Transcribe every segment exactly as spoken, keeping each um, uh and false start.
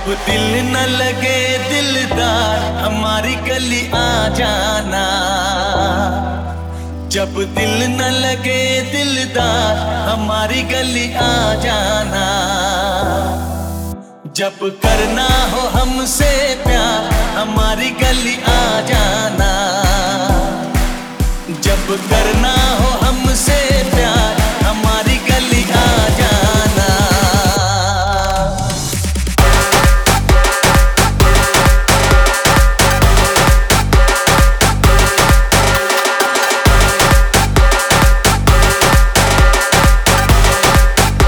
जब दिल न लगे दिलदार हमारी गली आ जाना। जब दिल न लगे दिलदार हमारी गली आ जाना। जब करना हो हमसे प्यार हमारी गली आ जाना। जब करना हो हमसे प्यार हमारी गली आ जाना।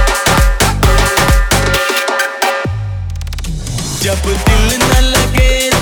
जब दिल न लगे